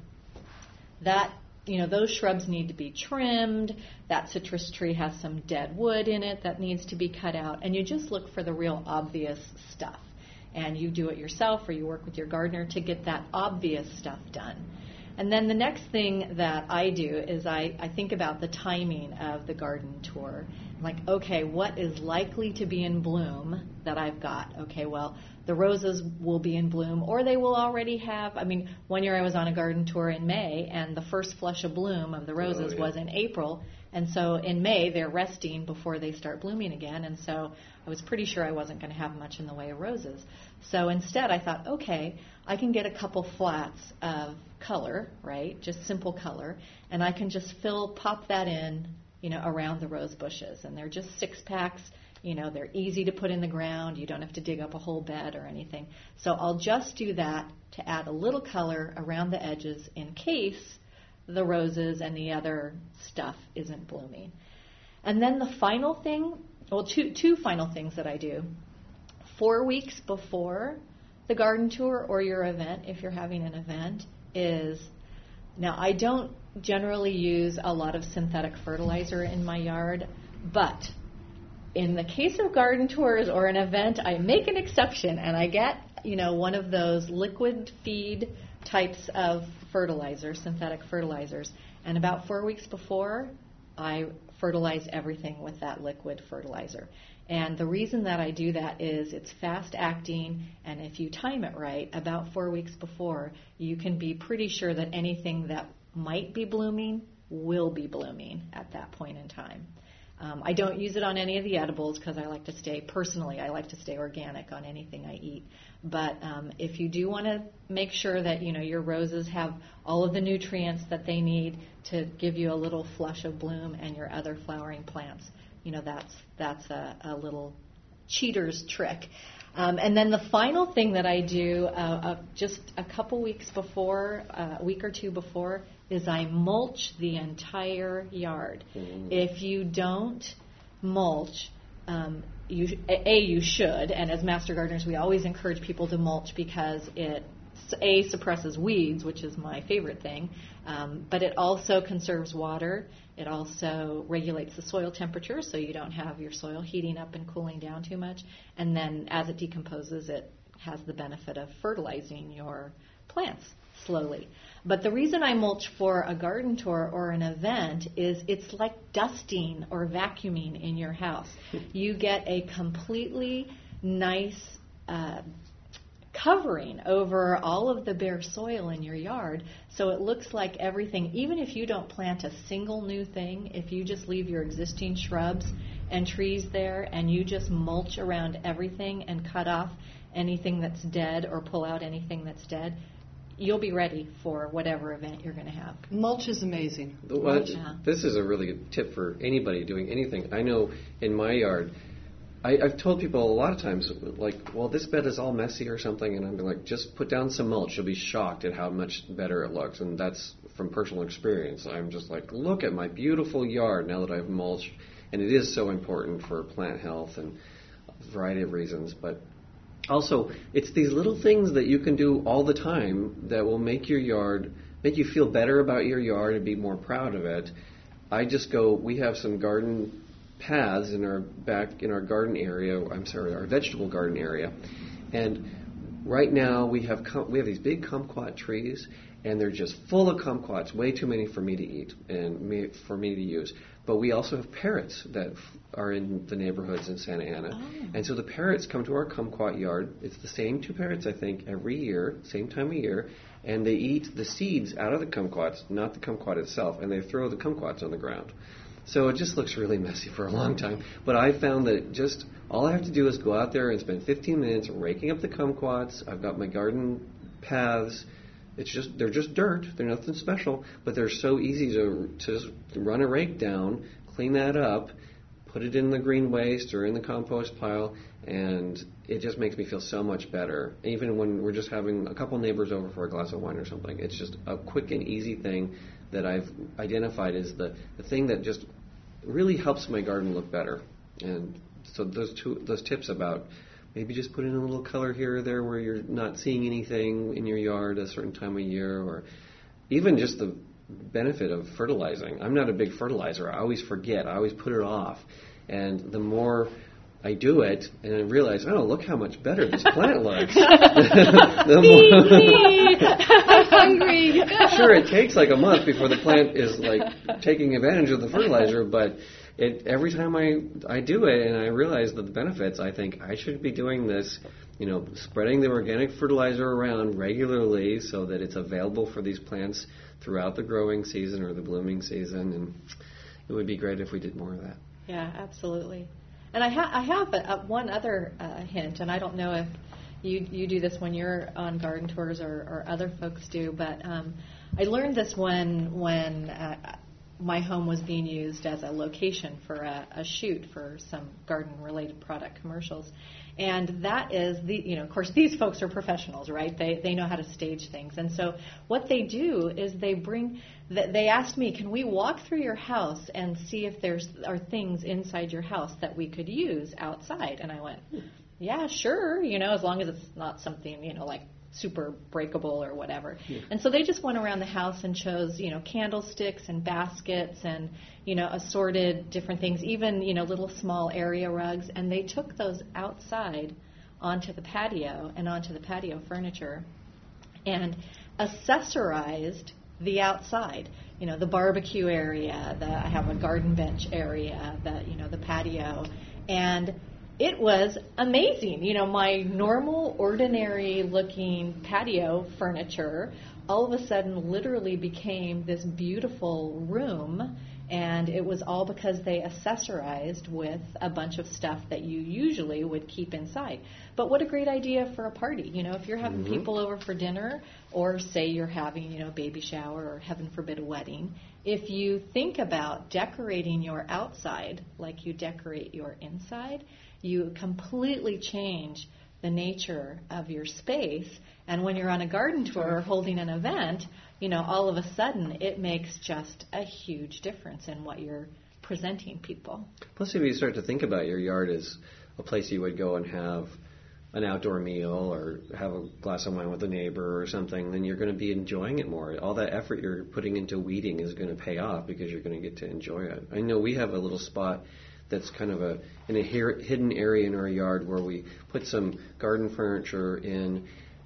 those shrubs need to be trimmed, that citrus tree has some dead wood in it that needs to be cut out, and you just look for the real obvious stuff. And you do it yourself, or you work with your gardener to get that obvious stuff done. And then the next thing that I do is I think about the timing of the garden tour. I'm like, okay, what is likely to be in bloom that I've got? Okay, well, the roses will be in bloom, or they will already have. I mean, one year I was on a garden tour in May, and the first flush of bloom of the roses was in April. And so in May, they're resting before they start blooming again. And so I was pretty sure I wasn't going to have much in the way of roses. So instead, I thought, okay, I can get a couple flats of color, right, just simple color, and I can just pop that in, around the rose bushes. And they're just 6-packs. They're easy to put in the ground. You don't have to dig up a whole bed or anything. So I'll just do that to add a little color around the edges in case the roses and the other stuff isn't blooming. And then the final thing, well, two final things that I do. 4 weeks before the garden tour or your event, if you're having an event, is, now I don't generally use a lot of synthetic fertilizer in my yard, but in the case of garden tours or an event, I make an exception and I get, one of those liquid feed types of fertilizers, synthetic fertilizers, and about 4 weeks before, I fertilize everything with that liquid fertilizer. And the reason that I do that is it's fast acting, and if you time it right, about 4 weeks before, you can be pretty sure that anything that might be blooming will be blooming at that point in time. I don't use it on any of the edibles because I like to stay organic on anything I eat. But if you do want to make sure that your roses have all of the nutrients that they need to give you a little flush of bloom, and your other flowering plants, that's a little cheater's trick. And then the final thing that I do just a couple weeks before, a week or two before, is I mulch the entire yard. If you don't mulch, you should, and as master gardeners, we always encourage people to mulch because it suppresses weeds, which is my favorite thing, but it also conserves water. It also regulates the soil temperature, so you don't have your soil heating up and cooling down too much. And then as it decomposes, it has the benefit of fertilizing your plants slowly. But the reason I mulch for a garden tour or an event is it's like dusting or vacuuming in your house. You get a completely nice covering over all of the bare soil in your yard, so it looks like everything, even if you don't plant a single new thing, if you just leave your existing shrubs and trees there and you just mulch around everything and cut off anything that's dead or pull out anything that's dead, you'll be ready for whatever event you're going to have. Mulch is amazing. Well, this is a really good tip for anybody doing anything. I know in my yard, I've told people a lot of times, like, well, this bed is all messy or something, and I'm like, just put down some mulch. You'll be shocked at how much better it looks, and that's from personal experience. I'm just like, look at my beautiful yard now that I've mulched, and it is so important for plant health and a variety of reasons. But also, it's these little things that you can do all the time that will make your yard, make you feel better about your yard and be more proud of it. We have some garden paths in our garden area. Our vegetable garden area, and right now we have these big kumquat trees, and they're just full of kumquats. Way too many for me to eat and for me to use. But we also have parrots that are in the neighborhoods in Santa Ana, and so the parrots come to our kumquat yard. It's the same 2 parrots, I think, every year, same time of year, and they eat the seeds out of the kumquats, not the kumquat itself, and they throw the kumquats on the ground. So it just looks really messy for a long time. But I found that just all I have to do is go out there and spend 15 minutes raking up the kumquats. I've got my garden paths. They're just dirt. They're nothing special, but they're so easy to just run a rake down, clean that up, put it in the green waste or in the compost pile, and it just makes me feel so much better. Even when we're just having a couple neighbors over for a glass of wine or something, it's just a quick and easy thing that I've identified as the thing that just really helps my garden look better. And so those tips about maybe just put in a little color here or there where you're not seeing anything in your yard a certain time of year, or even just the benefit of fertilizing. I'm not a big fertilizer. I always forget. I always put it off. And the more I do it, and I realize, oh, look how much better this plant looks. I'm hungry. Sure, it takes like a month before the plant is like taking advantage of the fertilizer, but every time I do it and I realize the benefits, I think I should be doing this, spreading the organic fertilizer around regularly so that it's available for these plants throughout the growing season or the blooming season, and it would be great if we did more of that. Yeah, absolutely. And I have one other hint, and I don't know if you do this when you're on garden tours or other folks do, but I learned this when my home was being used as a location for a shoot for some garden-related product commercials. And that is of course, these folks are professionals, right? They know how to stage things. And so what they do is they asked me, can we walk through your house and see if there are things inside your house that we could use outside? And I went, yeah, sure, as long as it's not something, like super breakable or whatever. Yeah. And so they just went around the house and chose, candlesticks and baskets and, assorted different things, even, little small area rugs. And they took those outside onto the patio and onto the patio furniture and accessorized the outside, the barbecue area, I have a garden bench area, the patio, and it was amazing. My normal, ordinary-looking patio furniture all of a sudden literally became this beautiful room, and it was all because they accessorized with a bunch of stuff that you usually would keep inside. But what a great idea for a party. If you're having people over for dinner, or say you're having, a baby shower, or heaven forbid a wedding, if you think about decorating your outside like you decorate your inside, you completely change the nature of your space. And when you're on a garden tour or holding an event, all of a sudden it makes just a huge difference in what you're presenting people. Plus, if you start to think about your yard as a place you would go and have an outdoor meal or have a glass of wine with a neighbor or something, then you're going to be enjoying it more. All that effort you're putting into weeding is going to pay off because you're going to get to enjoy it. I know we have a little spot that's kind of in a hidden area in our yard where we put some garden furniture in,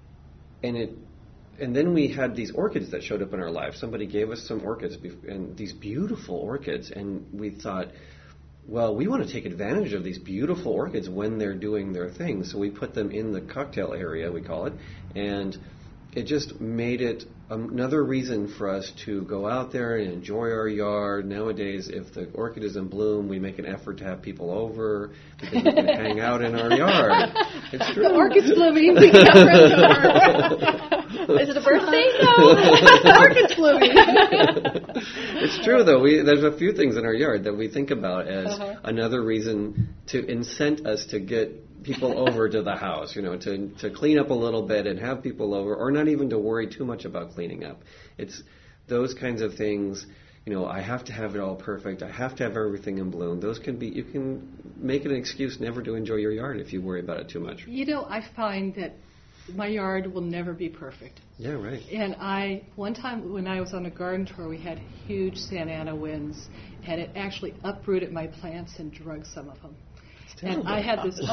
and then we had these orchids that showed up in our life. Somebody gave us some orchids, and these beautiful orchids, and we thought, well, we want to take advantage of these beautiful orchids when they're doing their thing. So we put them in the cocktail area, we call it, and it just made it another reason for us to go out there and enjoy our yard. Nowadays, if the orchid is in bloom, we make an effort to have people over because we can hang out in our yard. It's true. The orchid's blooming. We can come right over. Is it a birthday? No. The orchid's blooming. It's true, though. There's a few things in our yard that we think about as another reason to incent us to get people over to the house, to clean up a little bit and have people over, or not even to worry too much about cleaning up. It's those kinds of things. I have to have it all perfect. I have to have everything in bloom. You can make it an excuse never to enjoy your yard if you worry about it too much. I find that my yard will never be perfect. Yeah, right. And one time when I was on a garden tour, we had huge Santa Ana winds, and it actually uprooted my plants and drug some of them. And I had this,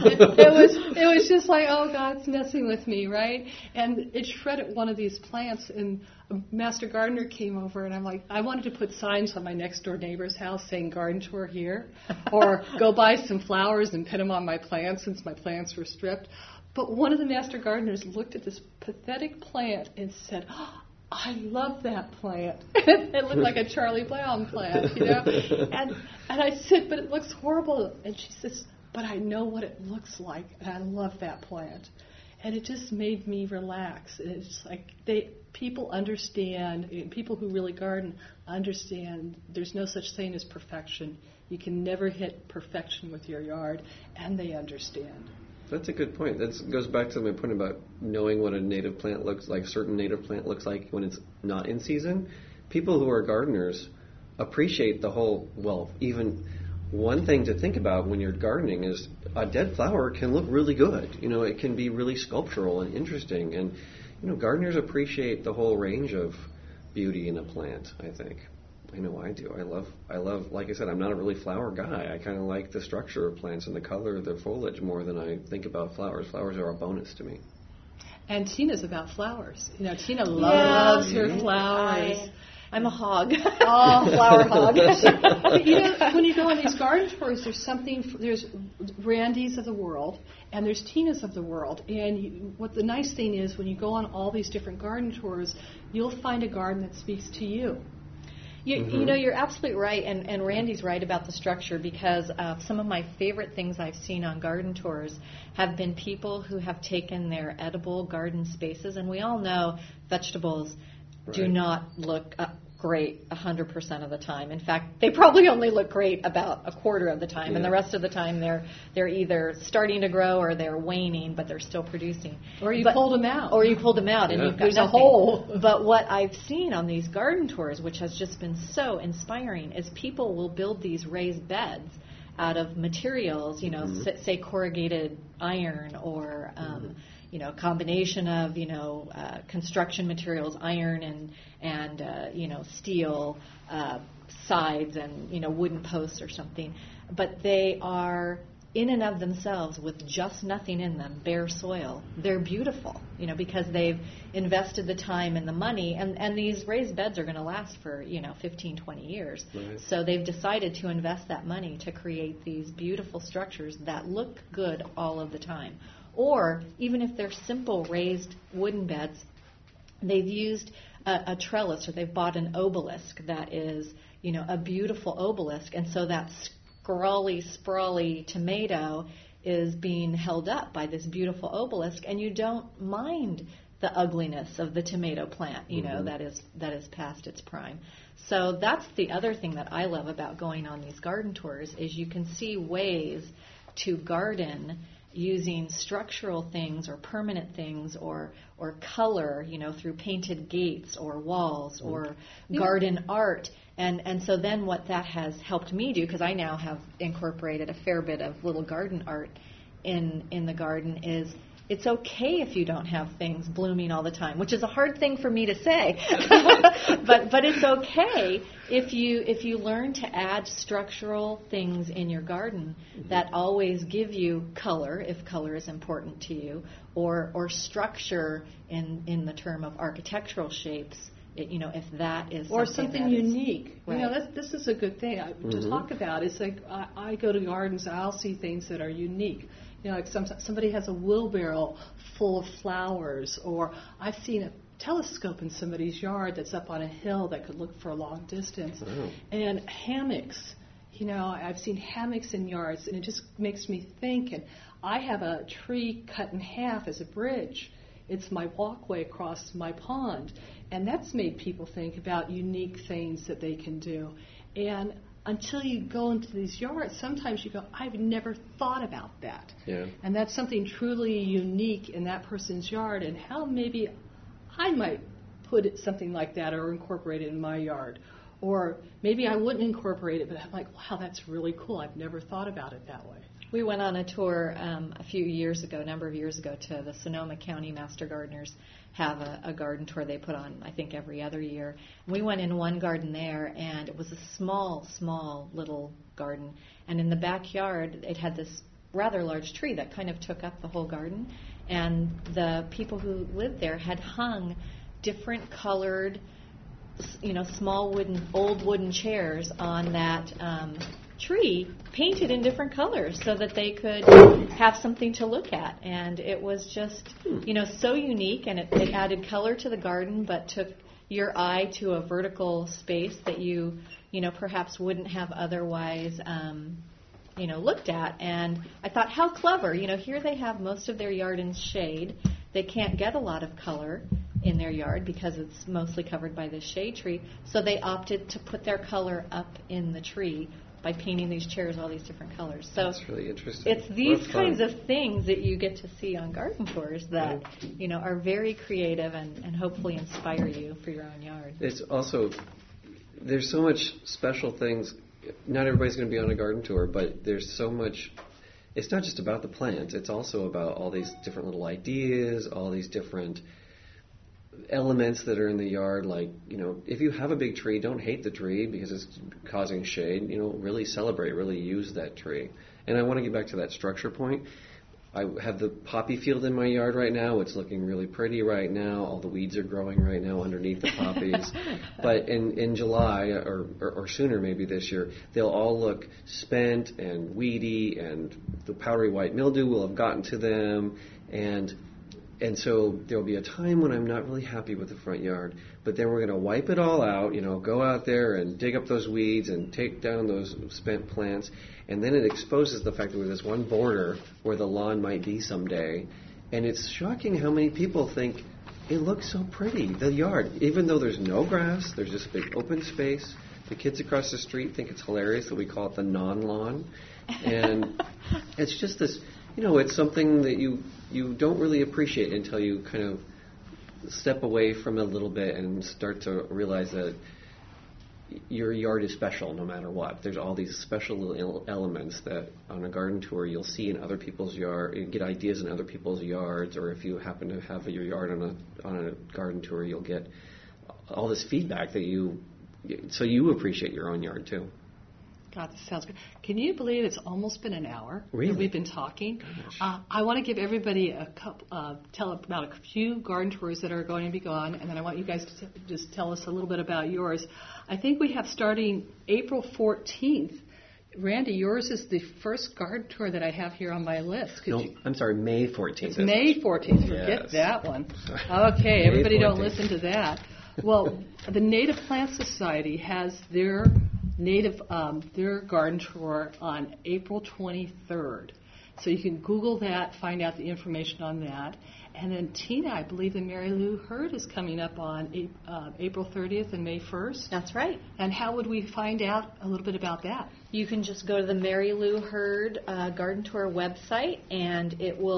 it was just like, oh, God's messing with me, right? And it shredded one of these plants, and a master gardener came over, and I'm like, I wanted to put signs on my next door neighbor's house saying garden tour here, or go buy some flowers and pin them on my plants since my plants were stripped. But one of the master gardeners looked at this pathetic plant and said, oh, I love that plant. It looked like a Charlie Brown plant, And I said, but it looks horrible. And she says, but I know what it looks like, and I love that plant. And it just made me relax. And it's like people understand, people who really garden understand there's no such thing as perfection. You can never hit perfection with your yard, and they understand. That's a good point. That goes back to my point about knowing what a native plant looks like, certain native plant looks like when it's not in season. People who are gardeners appreciate the whole, even one thing to think about when you're gardening is a dead flower can look really good. It can be really sculptural and interesting. And, gardeners appreciate the whole range of beauty in a plant, I think. I know I do. I love, like I said, I'm not a really flower guy. I kind of like the structure of plants and the color of their foliage more than I think about flowers. Flowers are a bonus to me. And Tina's about flowers. Tina loves her flowers. I'm a hog. Oh, flower hog. But when you go on these garden tours, there's Randy's of the world, and there's Tina's of the world. And what the nice thing is, when you go on all these different garden tours, you'll find a garden that speaks to you. You're absolutely right, and Randy's right about the structure, because some of my favorite things I've seen on garden tours have been people who have taken their edible garden spaces, and we all know vegetables do not look great 100% of the time. In fact, they probably only look great about a quarter of the time, and the rest of the time they're either starting to grow or they're waning, but they're still producing. Or you pulled them out. And you've got There's a hole. But what I've seen on these garden tours, which has just been so inspiring, is people will build these raised beds out of materials, say corrugated iron or combination of construction materials, iron and steel sides and wooden posts or something. But they are in and of themselves, with just nothing in them, bare soil. They're beautiful, because they've invested the time and the money, and these raised beds are going to last for 15, 20 years. Right. So they've decided to invest that money to create these beautiful structures that look good all of the time. Or even if they're simple raised wooden beds, they've used a trellis, or they've bought an obelisk that is, a beautiful obelisk, and so that scrawly, sprawly tomato is being held up by this beautiful obelisk, and you don't mind the ugliness of the tomato plant, that is past its prime. So that's the other thing that I love about going on these garden tours, is you can see ways to garden using structural things or permanent things or color, through painted gates or walls or garden art. And so then what that has helped me do, because I now have incorporated a fair bit of little garden art in the garden is it's okay if you don't have things blooming all the time, which is a hard thing for me to say. but it's okay if you learn to add structural things in your garden that always give you color, if color is important to you, or structure in the term of architectural shapes. If that is or something unique. Right. This is a good thing to talk about. It's like I go to gardens, I'll see things that are unique. Like somebody has a wheelbarrow full of flowers, or I've seen a telescope in somebody's yard that's up on a hill that could look for a long distance. Oh. And hammocks. I've seen hammocks in yards, and it just makes me think. And I have a tree cut in half as a bridge. It's my walkway across my pond. And that's made people think about unique things that they can do. And until you go into these yards, sometimes you go, I've never thought about that. Yeah. And that's something truly unique in that person's yard, and how maybe I might put something like that or incorporate it in my yard. Or maybe I wouldn't incorporate it, but I'm like, wow, that's really cool. I've never thought about it that way. We went on a tour a number of years ago, to the Sonoma County Master Gardeners have a garden tour they put on, I think, every other year. We went in one garden there, and it was a small, small little garden. And in the backyard, it had this rather large tree that kind of took up the whole garden. And the people who lived there had hung different colored, small old wooden chairs on that tree, painted in different colors, so that they could have something to look at. And it was just, so unique, and it added color to the garden, but took your eye to a vertical space that you perhaps wouldn't have otherwise, looked at. And I thought, how clever. Here they have most of their yard in shade. They can't get a lot of color in their yard because it's mostly covered by this shade tree. So they opted to put their color up in the tree by painting these chairs all these different colors. So that's really interesting. It's these kinds of things that you get to see on garden tours that are very creative and hopefully inspire you for your own yard. It's also, there's so much special things. Not everybody's going to be on a garden tour, but there's so much. It's not just about the plants. It's also about all these different little ideas, all these different elements that are in the yard. Like, if you have a big tree, don't hate the tree because it's causing shade. Really celebrate, really use that tree. And I want to get back to that structure point. I have the poppy field in my yard right now. It's looking really pretty right now. All the weeds are growing right now underneath the poppies. But in July or sooner maybe this year, they'll all look spent and weedy, and the powdery white mildew will have gotten to them. And so there will be a time when I'm not really happy with the front yard, but then we're going to wipe it all out, go out there and dig up those weeds and take down those spent plants, and then it exposes the fact that there's this one border where the lawn might be someday. And it's shocking how many people think it looks so pretty, the yard, even though there's no grass, there's just a big open space. The kids across the street think it's hilarious that we call it the non-lawn. And it's just this, it's something that you don't really appreciate until you kind of step away from it a little bit and start to realize that your yard is special no matter what. There's all these special little elements that on a garden tour you'll see in other people's yard, you get ideas in other people's yards, or if you happen to have your yard on a garden tour, you'll get all this feedback that so you appreciate your own yard too. God, this sounds good. Can you believe it's almost been an hour really? that we've been talking? I want to give everybody tell about a few garden tours that are going to be gone, and then I want you guys to just tell us a little bit about yours. I think we have starting April 14th. Randy, yours is the first garden tour that I have here on my list. I'm sorry, May 14th. It's May 14th. Forget that one. Okay, everybody 14th. Don't listen to that. Well, the Native Plant Society has their their garden tour on April 23rd. So you can Google that, find out the information on that. And then Tina, I believe the Mary Lou Hurd is coming up on April 30th and May 1st. That's right. And how would we find out a little bit about that? You can just go to the Mary Lou Hurd Garden Tour website, and it will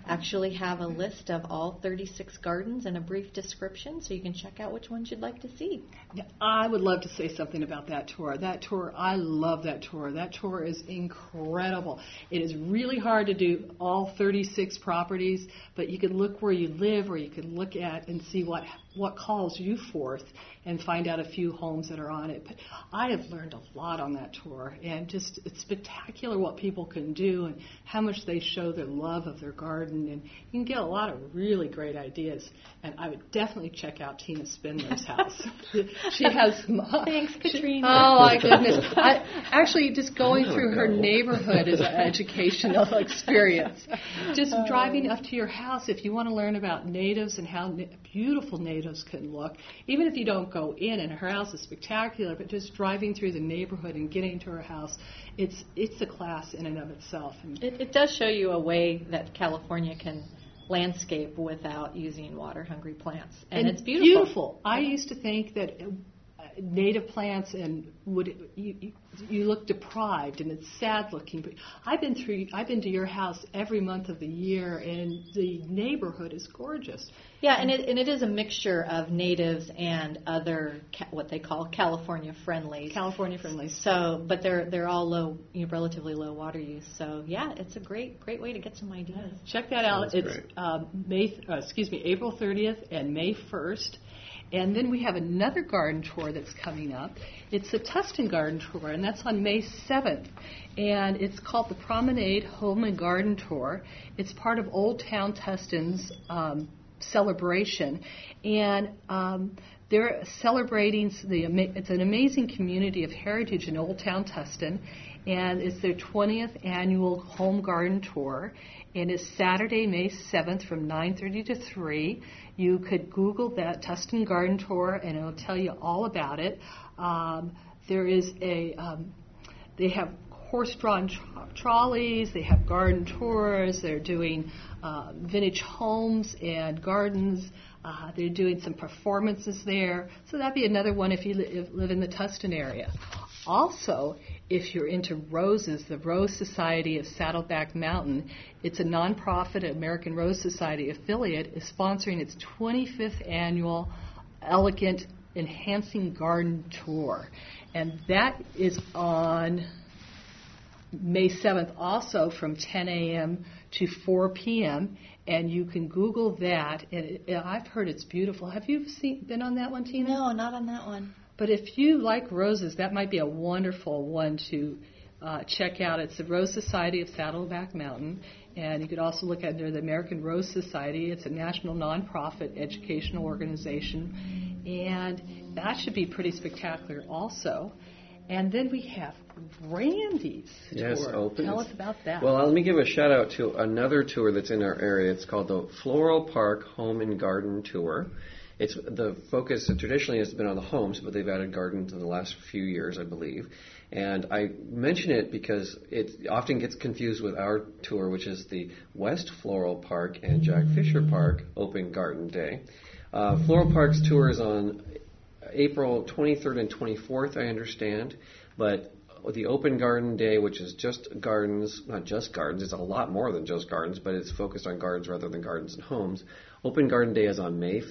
actually have a list of all 36 gardens and a brief description, so you can check out which ones you'd like to see. Yeah, I would love to say something about that tour. That tour, I love that tour. That tour is incredible. It is really hard to do all 36 properties, but you can look where you live, or you can look at and see what calls you forth and find out a few homes that are on it. But I have learned a lot on that tour, and just it's spectacular what people can do and how much they show their love of their garden, and you can get a lot of really great ideas. And I would definitely check out Tina Spindler's house. She has Thanks, Katrina. Oh my goodness! Actually, just going through her neighborhood is an educational experience. Just driving up to your house, if you want to learn about natives and how beautiful natives can look, even if you don't go in, and her house is spectacular, but just driving through the neighborhood and getting to her house, it's a class in and of itself. It does show you a way that California can landscape without using water-hungry plants, and it's beautiful. I used to think that native plants and you look deprived and it's sad looking, but I've been to your house every month of the year, and the neighborhood is gorgeous. Yeah, and it is a mixture of natives and other what they call California friendlies. California friendlies. So, but they're all low, relatively low water use. So yeah, it's a great way to get some ideas. Check that out. It's April 30th and May 1st. And then we have another garden tour that's coming up. It's the Tustin Garden Tour, and that's on May 7th. And it's called the Promenade Home and Garden Tour. It's part of Old Town Tustin's celebration. And they're celebrating, it's an amazing community of heritage in Old Town Tustin. And it's their 20th annual home garden tour. And it's Saturday, May 7th from 9:30 to 3. You could Google that Tustin Garden Tour, and it'll tell you all about it. There is they have horse-drawn trolleys. They have garden tours. They're doing vintage homes and gardens. They're doing some performances there. So that'd be another one if you live in the Tustin area. Also, if you're into roses, the Rose Society of Saddleback Mountain, it's a nonprofit American Rose Society affiliate, is sponsoring its 25th annual Elegant Enhancing Garden Tour. And that is on May 7th also from 10 a.m. to 4 p.m. And you can Google that. And I've heard it's beautiful. Have you been on that one, Tina? No, not on that one. But if you like roses, that might be a wonderful one to check out. It's the Rose Society of Saddleback Mountain, and you could also look under the American Rose Society. It's a national nonprofit educational organization, and that should be pretty spectacular also. And then we have Randy's tour. Open. Tell us about that. Well, let me give a shout out to another tour that's in our area. It's called the Floral Park Home and Garden Tour. It's the focus traditionally has been on the homes, but they've added gardens in the last few years, I believe. And I mention it because it often gets confused with our tour, which is the West Floral Park and Jack Fisher Park Open Garden Day. Floral Park's tour is on April 23rd and 24th, I understand, but the Open Garden Day, which is just gardens, not just gardens, it's a lot more than just gardens, but it's focused on gardens rather than gardens and homes. Open Garden Day is on May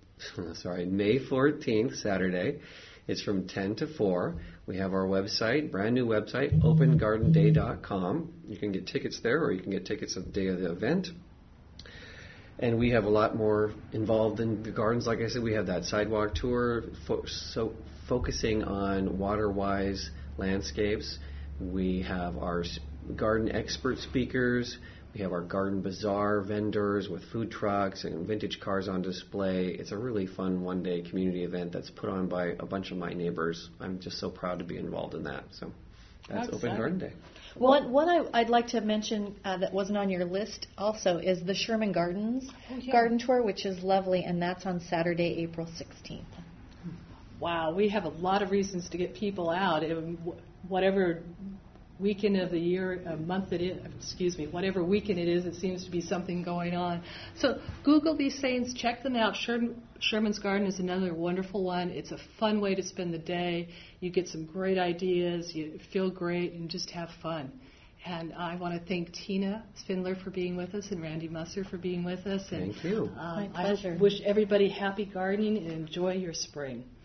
14th, Saturday. It's from 10 to 4. We have our website, brand new website, opengardenday.com. You can get tickets there, or you can get tickets at the day of the event. And we have a lot more involved in the gardens. Like I said, we have that sidewalk tour focusing on water-wise landscapes. We have our garden expert speakers. We have our garden bazaar vendors with food trucks and vintage cars on display. It's a really fun one-day community event that's put on by a bunch of my neighbors. I'm just so proud to be involved in that. So that's Open Garden Day. One I'd like to mention that wasn't on your list also is the Sherman Gardens Garden Tour, which is lovely, and that's on Saturday, April 16th. Wow, we have a lot of reasons to get people out. Whatever weekend of the year, month it is, whatever weekend it is, it seems to be something going on. So Google these things, check them out. Sherman's Garden is another wonderful one. It's a fun way to spend the day. You get some great ideas, you feel great, and just have fun. And I want to thank Tina Spindler for being with us and Randy Musser for being with us. And, Thank you. My pleasure. I wish everybody happy gardening and enjoy your spring.